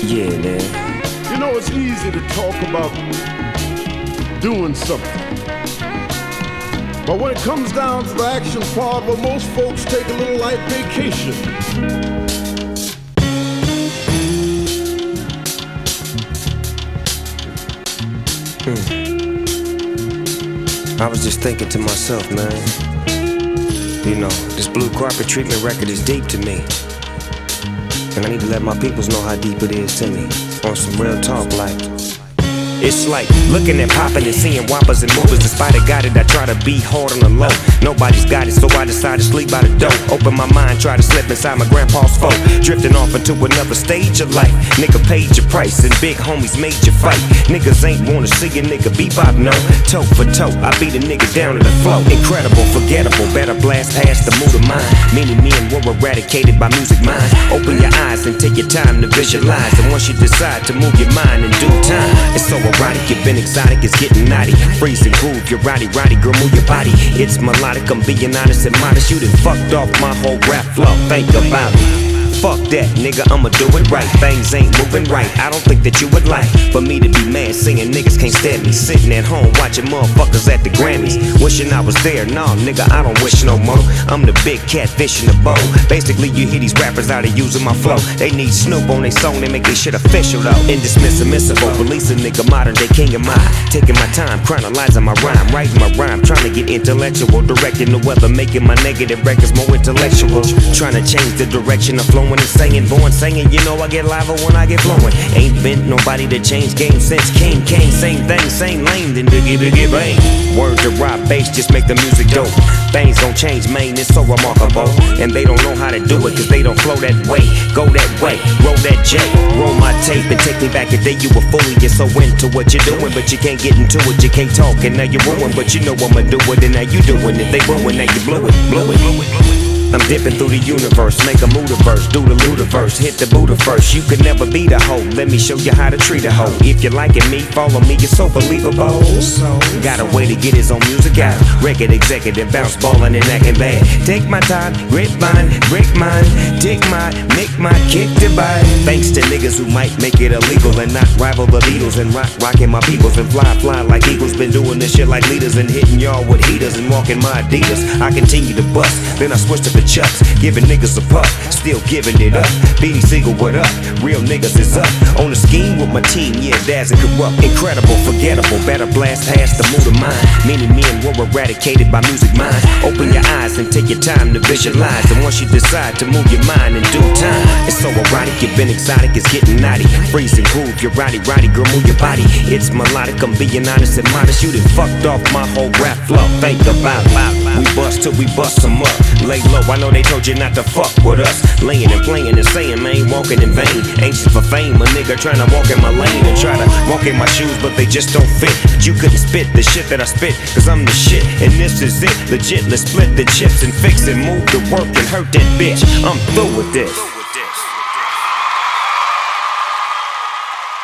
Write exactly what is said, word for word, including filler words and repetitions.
Yeah, man. You know, it's easy to talk about doing something. But when it comes down to the action part, well, most folks take a little light vacation. Hmm. I was just thinking to myself, man. You know, this Blue Carpet Treatment record is deep to me. And I need to let my peoples know how deep it is to me. On some real talk, like it's like looking at poppin' and seeing whoppers and movers. Despite I got it, I try to be hard on the low. Nobody's got it, so I decide to sleep by the door. Open my mind, try to slip inside my grandpa's folk. Drifting off into another stage of life. Nigga paid your price and big homies made you fight. Niggas ain't wanna see a nigga bebop, no. Toe for toe, I beat a nigga down to the flow. Incredible, forgettable, better blast past the mood of mine. Many men were eradicated by music minds. Open your eyes and take your time to visualize. And once you decide to move your mind in due time, it's so erotic, you've been exotic, it's getting naughty. Freeze and groove, you're roddy, roddy, girl, move your body. It's melodic, I'm being honest and modest. You done fucked off my whole rap flow, think about it. Fuck that, nigga, I'ma do it right. Things ain't moving right, I don't think that you would like for me to be mad singing niggas can't stand me. Sitting at home watching motherfuckers at the Grammys, wishing I was there. Nah, nigga, I don't wish no more. I'm the big catfish in the bowl. Basically, you hear these rappers out here using my flow. They need Snoop on their song, they make this shit official though. Indismissible, release a nigga, modern day king of mine. Taking my time, chronologizing my rhyme, writing my rhyme, trying to get intellectual, directing the weather, making my negative records more intellectual. Trying to change the direction of flow. When it's singing, born singing, you know I get live when I get flowing. Ain't been nobody to change game since King Kane. Same thing, same lane, then biggie biggie bang. Word to rock bass, just make the music dope. Things don't change, man, it's so remarkable. And they don't know how to do it, cause they don't flow that way. Go that way, roll that J, roll my tape and take me back a day you were fooling. You're so into what you're doing, but you can't get into it, you can't talk, and now you're ruined. But you know I'ma do it, and now you doing it. They ruin, now you blew it, blew it, blew it, blew it. I'm dipping through the universe, make a moodiverse, do the ludiverse, hit the Buddha first. You could never be the hoe, let me show you how to treat a hoe. If you're liking me, follow me, it's so believable. Got a way to get his own music out. Record executive, bounce ballin' and acting bad. Take my time, rip mine, break mine, take my, make my kick to buy. Thanks to niggas who might make it illegal and not rival the Beatles and rock, rockin' my peoples and fly, fly like eagles. Been doing this shit like leaders and hitting y'all with heaters and walking my Adidas. I continue to bust, then I switch to the chucks, giving niggas a puff, still giving it up. Beanie Siegel, what up? Real niggas is up. On the scheme with my team, yeah, Daz and Corrupt. Incredible, forgettable, better blast past the mood of mine. Many men were eradicated by music minds. Open your eyes and take your time to visualize. And once you decide to move your mind in due time, it's so erotic, you've been exotic, it's getting naughty. Freeze and groove, you're roddy, roddy, girl, move your body. It's melodic, I'm being honest and modest. You done fucked off my whole rap flow, think about it. We bust till we bust them up. Lay low, I know they told you not to fuck with us. Laying and playing and saying, man, walking in vain. Anxious for fame, a nigga trying to walk in my lane and try to walk in my shoes, but they just don't fit. But you couldn't spit the shit that I spit, cause I'm the shit, and this is it. Legit, let's split the chips and fix it. Move the work and hurt that bitch. I'm through with this.